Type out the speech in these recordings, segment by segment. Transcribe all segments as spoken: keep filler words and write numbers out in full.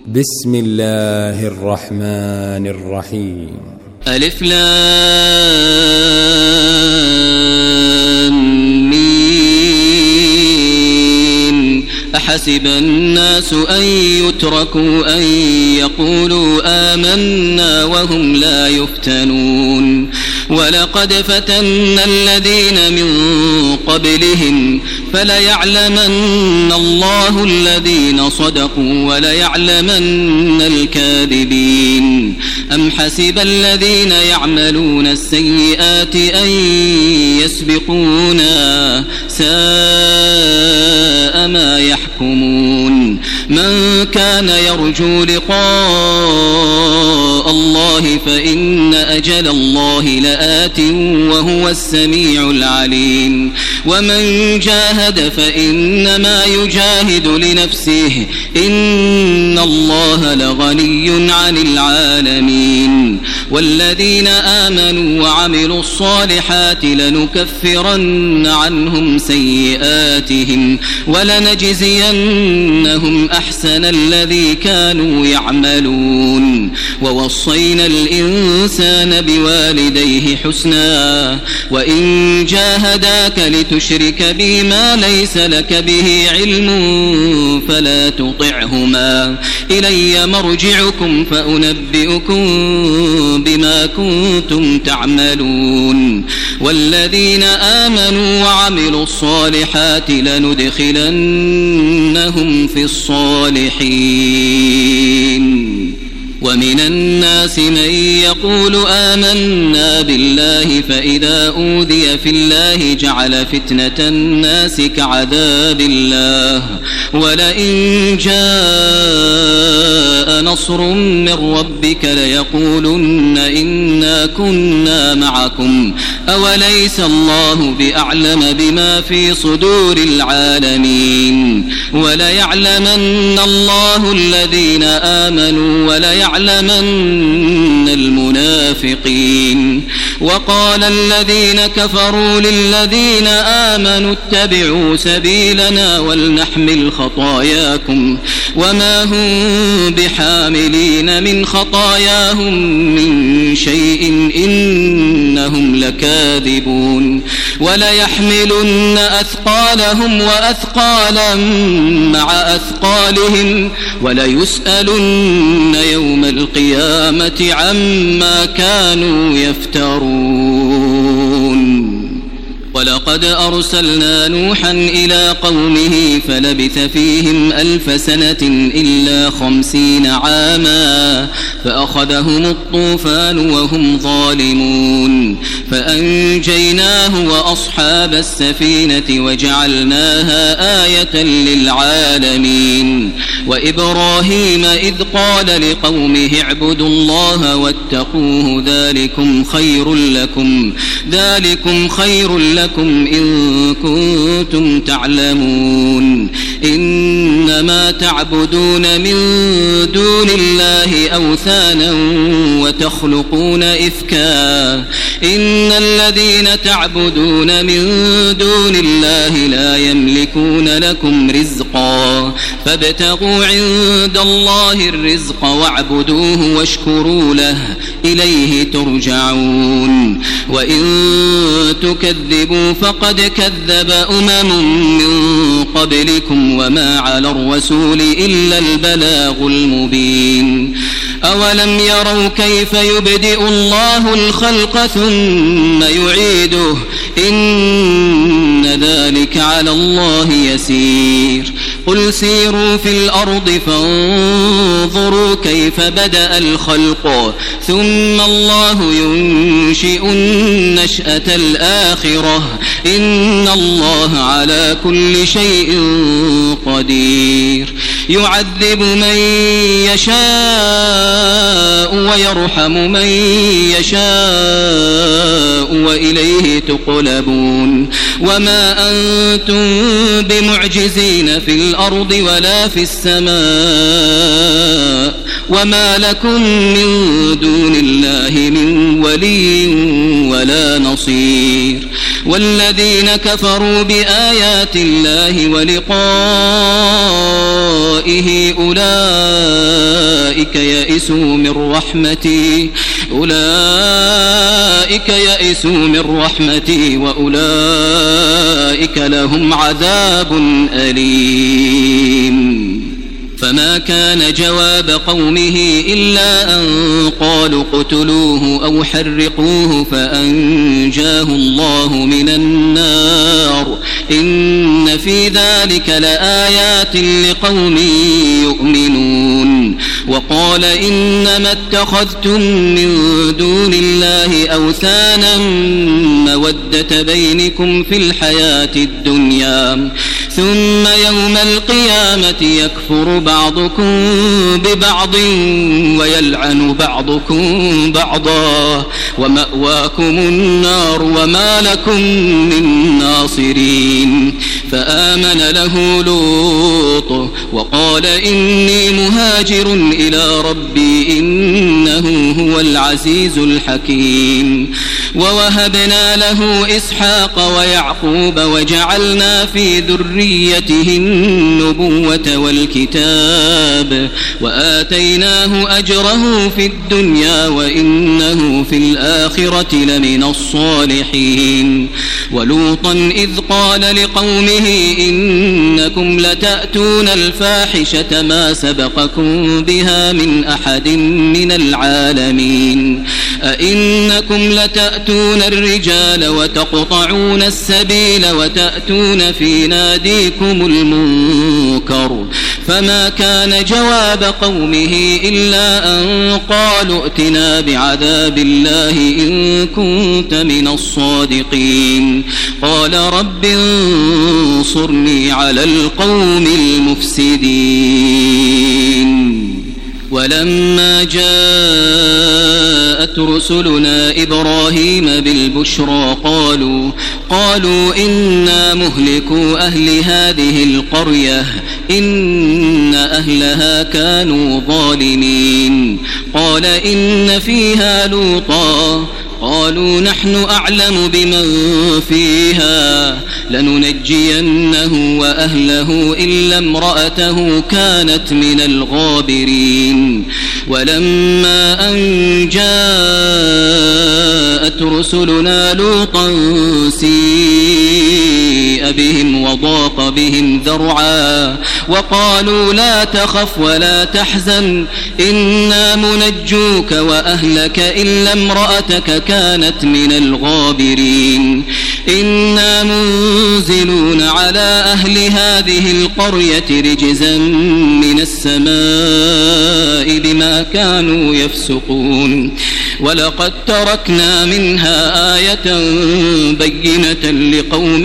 بسم الله الرحمن الرحيم. ألف لام ميم. أحسب الناس أن يتركوا أن يقولوا آمنا وهم لا يفتنون ولقد فتنا الذين من قبلهم فليعلمن الله الذين صدقوا وليعلمن الكاذبين. أم حسب الذين يعملون السيئات أن يسبقونا ساء ما يحكمون. من كان يرجو لقاء الله فإن أجل الله لآت وهو السميع العليم. ومن جاهد فإنما يجاهد لنفسه إن الله لغني عن العالمين. والذين آمنوا وعملوا الصالحات لنكفرن عنهم سيئاتهم ولنجزينهم أحسن الذي كانوا يعملون. ووصينا الإنسان بوالديه حسنا وإن جاهداك لتشرك بي ما ليس لك به علم فلا تطعهما إلي مرجعكم فأنبئكم بما كنتم تعملون. والذين آمنوا وعملوا الصالحات لندخلنهم في الصالحين. ومن الناس من يقول آمنا بالله فإذا أوذي في الله جعل فتنة الناس كعذاب الله ولئن جاء نصر من ربك ليقولن إنا كنا معكم أوليس الله بأعلم بما في صدور العالمين. وليعلمن الله الذين آمنوا وليعلمن المنافقين. وقال الذين كفروا للذين آمنوا اتبعوا سبيلنا ولنحمل خطاياكم وما هم بحاملين من خطاياهم من شيء إنهم لكاذبون. وليحملن أثقالهم وأثقالا مع أثقالهم وليسألن يوم القيامة عما كانوا يفترون. ولقد أرسلنا نوحا إلى قومه فلبث فيهم ألف سنة إلا خمسين عاما فأخذهم الطوفان وهم ظالمون فأنجيناه وأصحاب السفينة وجعلناها آية للعالمين. وإبراهيم إذ قال لقومه اعبدوا الله واتقوه ذلكم خير لكم ذلكم خير لكم إن كنتم تعلمون. إنما تعبدون من دون الله أوثانا وتخلقون إفكا إن الذين تعبدون من دون الله لا يملكون لكم رزقا فابتغوا عند الله الرزق واعبدوه واشكروا له إليه ترجعون. وإن تكذبوا فقد كذب أمم من قبلكم وما على الرسول إلا البلاغ المبين. أولم يروا كيف يبدئ الله الخلق ثم يعيده إن ذلك على الله يسير. قل سيروا في الأرض فانظروا كيف بدأ الخلق ثم الله ينشئ النشأة الآخرة إن الله على كل شيء قدير. يعذب من يشاء ويرحم من يشاء وإليه تقلبون. وما أنتم بمعجزين في الأرض ولا في السماء وما لكم من دون الله من ولي ولا نصير. والذين كفروا بآيات الله ولقائه أولئك أولئك يئسوا من رحمتي أولئك يئسوا من رحمتي وأولئك لهم عذاب أليم. فما كان جواب قومه إلا أن قالوا اقتلوه أو حرقوه فأنجاه الله من النار إن في ذلك لآيات لقوم يؤمنون. وقال إنما اتخذتم من دون الله أوثانا مودة بينكم في الحياة الدنيا ثم يوم القيامة يكفر بعضكم ببعض ويلعن بعضكم بعضا ومأواكم النار وما لكم من ناصرين. فآمن له لوط وقال إني مهاجر إلى ربي إنه هو العزيز الحكيم. ووهبنا له إسحاق ويعقوب وجعلنا في ذريته النبوة والكتاب وآتيناه أجره في الدنيا وإنه في الآخرة لمن الصالحين. ولوطا إذ قال لقومه إنكم لتأتون الفاحشة ما سبقكم بها من أحد من العالمين أئنكم لتأتون الرجال وتقطعون السبيل وتأتون في ناديكم المنكر. فما كان جواب قومه إلا أن قالوا ائتنا بعذاب الله إن كنت من الصادقين. قال رب انصرني على القوم المفسدين. ولما جاءت رسلنا إبراهيم بالبشرى قالوا قالوا إنا مهلكو أهل هذه القرية إن أهلها كانوا ظالمين. قال إن فيها لوطا قالوا نحن أعلم بمن فيها لننجينه وأهله إلا امرأته كانت من الغابرين. ولما أن جاءت رسلنا لوطا سيء بهم وضاق بهم ذرعا وقالوا لا تخف ولا تحزن إنا منجوك وأهلك إلا امرأتك كانت من الغابرين. إنا منزلون على أهل هذه القرية رجزا من السماء بما كانوا يفسقون. ولقد تركنا منها آية بينة لقوم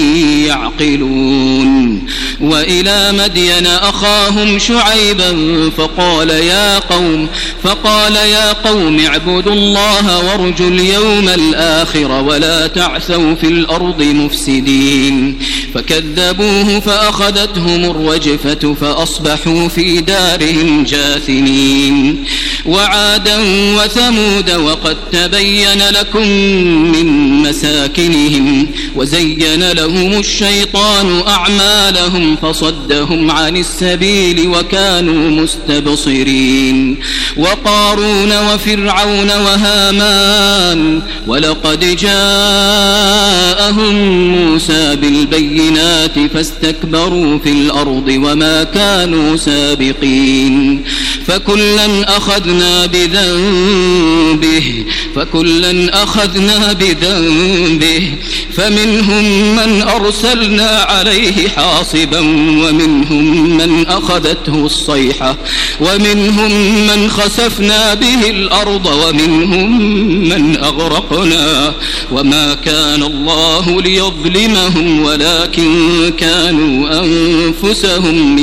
يعقلون. وإلى مدين أخاهم شعيبا فقال يا قوم فقال يا قوم اعبدوا الله وارجوا اليوم الآخر ولا تعثوا في الأرض مفسدين. فكذبوه فأخذتهم الرجفة فأصبحوا في دارهم جاثمين. وعادا وثمود وقد تبين لكم من مساكنهم وزين لهم الشيطان أعمالهم فصدهم عن السبيل وكانوا مستبصرين. وقارون وفرعون وهامان ولقد جاءهم موسى بالبينات فاستكبروا في الأرض وما كانوا سابقين. فكلا أخذنا بذنبه فكلا أخذنا بذنبه فمنهم من أرسلنا عليه حاصبا ومنهم من أخذته الصيحة ومنهم من خسفنا به الأرض ومنهم من أغرقنا وما كان الله ليظلمهم ولكن كانوا أنفسهم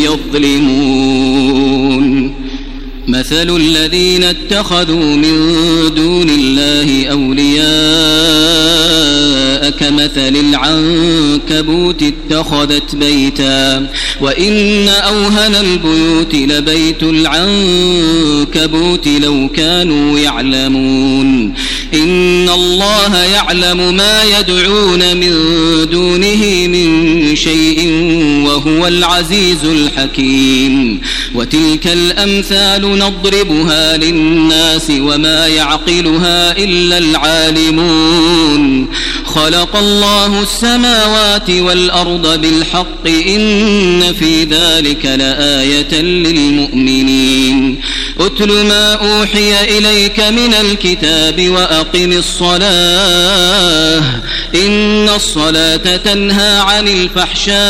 يظلمون. مثل الذين اتخذوا من دون الله أولياء كمثل العنكبوت اتخذت بيتا وإن أوهن البيوت لبيت العنكبوت لو كانوا يعلمون. إن الله يعلم ما يدعون من دونه من شيء وهو العزيز الحكيم. وتلك الأمثال نضربها للناس وما يعقلها إلا العالمون خلق الله السماوات والأرض بالحق إن في ذلك لآية للمؤمنين أتل ما أوحي إليك من الكتاب وأقم الصلاة إن الصلاة تنهى عن الفحشاء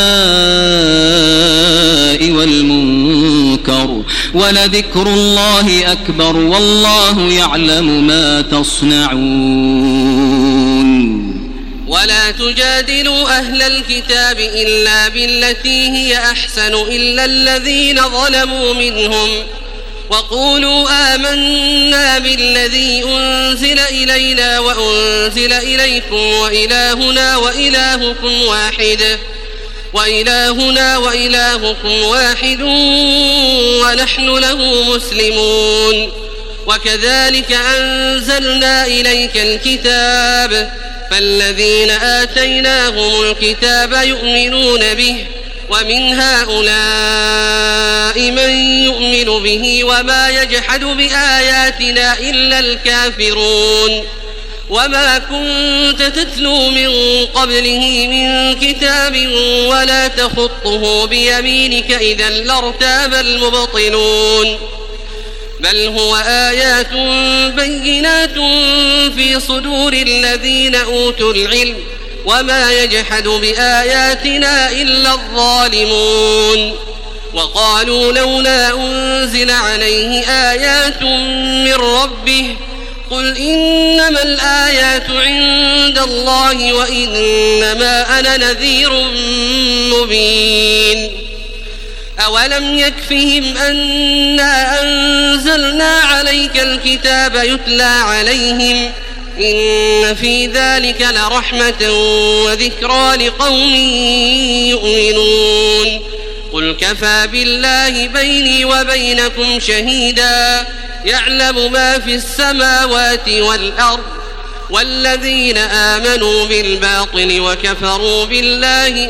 والمنكر ولذكر الله أكبر والله يعلم ما تصنعون ولا تجادلوا أهل الكتاب إلا بالتي هي أحسن إلا الذين ظلموا منهم وقولوا آمنا بالذي أنزل إلينا وأنزل إليكم وإلهنا وإلهكم واحد وإلهنا وإلهكم واحد ونحن له مسلمون وكذلك أنزلنا إليك الكتاب فالذين آتيناهم الكتاب يؤمنون به ومن هؤلاء من يؤمن به وما يجحد بآياتنا إلا الكافرون وما كنت تتلو من قبله من كتاب ولا تخطه بيمينك إذا لارتاب المبطلون بل هو آيات بينات في صدور الذين أوتوا العلم وما يجحد بآياتنا إلا الظالمون وقالوا لولا أنزل عليه آيات من ربه قل إنما الآيات عند الله وإنما أنا نذير مبين أولم يكفهم أنا أنزلنا عليك الكتاب يتلى عليهم إن في ذلك لرحمة وذكرى لقوم يؤمنون قل كفى بالله بيني وبينكم شهيدا يعلم ما في السماوات والأرض والذين آمنوا بالباطل وكفروا بالله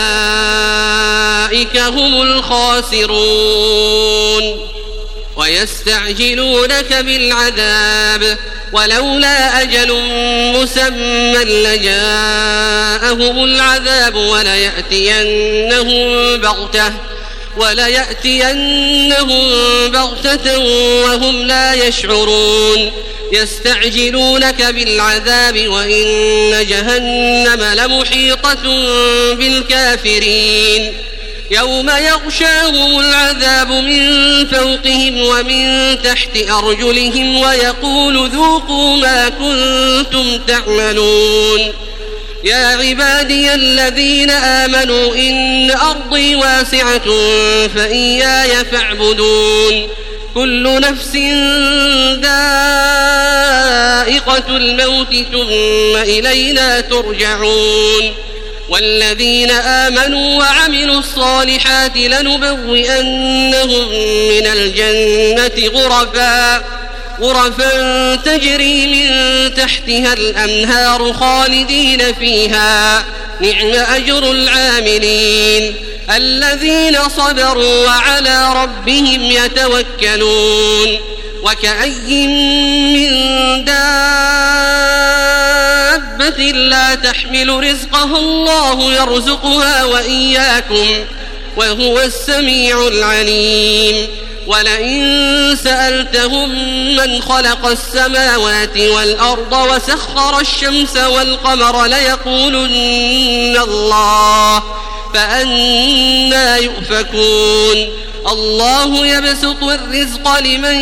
أولئك هم الخاسرون ويستعجلونك بالعذاب ولولا أجل مسمى لجاءهم العذاب وليأتينهم بغتة وليأتينهم بغتة وهم لا يشعرون يستعجلونك بالعذاب وإن جهنم لمحيطة بالكافرين يوم يغشاهم العذاب من فوقهم ومن تحت أرجلهم ويقول ذوقوا ما كنتم تعملون يا عبادي الذين آمنوا إن أرضي واسعة فإياي فاعبدون كل نفس ذائقة الموت ثم إلينا ترجعون والذين آمنوا وعملوا الصالحات لنبوئنهم من الجنة غرفا غرفا تجري من تحتها الأنهار خالدين فيها نعم أجر العاملين الذين صبروا وعلى ربهم يتوكلون وكأي من دابة لا تحمل رزقها الله يرزقها وإياكم وهو السميع العليم ولئن سألتهم من خلق السماوات والأرض وسخر الشمس والقمر ليقولن الله فأنى يؤفكون الله يبسط الرزق لمن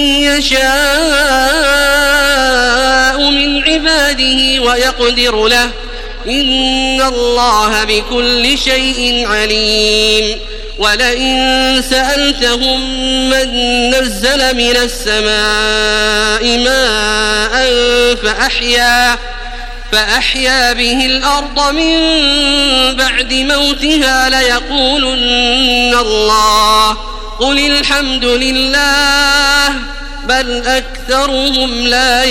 يشاء من عباده ويقدر له إن الله بكل شيء عليم ولئن سألتهم من نزل من السماء ماء فأحيا فأحيا به الأرض من بعد موتها ليقولن الله قل الحمد لله بل أكثرهم لا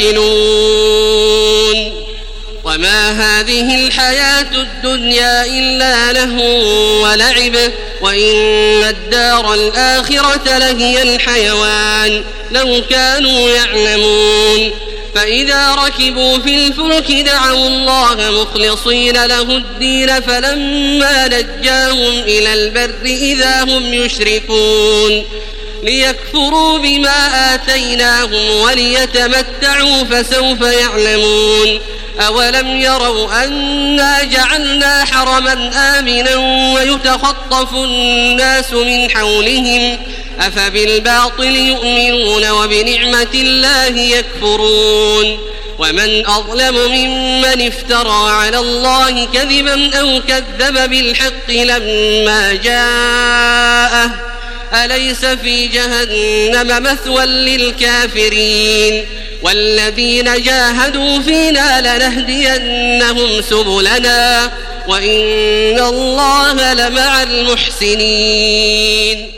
يعقلون وما هذه الحياة الدنيا إلا لهو ولعب وإن الدار الآخرة لهي الحيوان لو كانوا يعلمون فإذا ركبوا في الفلك دعوا الله مخلصين له الدين فلما نجاهم إلى البر إذا هم يشركون ليكفروا بما آتيناهم وليتمتعوا فسوف يعلمون أولم يروا أنا جعلنا حرما آمنا ويتخطف الناس من حولهم أفبالباطل يؤمنون وبنعمة الله يكفرون ومن أظلم ممن افترى على الله كذبا أو كذب بالحق لما جاءه أليس في جهنم مثوى للكافرين والذين جاهدوا فينا لنهدينهم سبلنا وإن الله لمع المحسنين.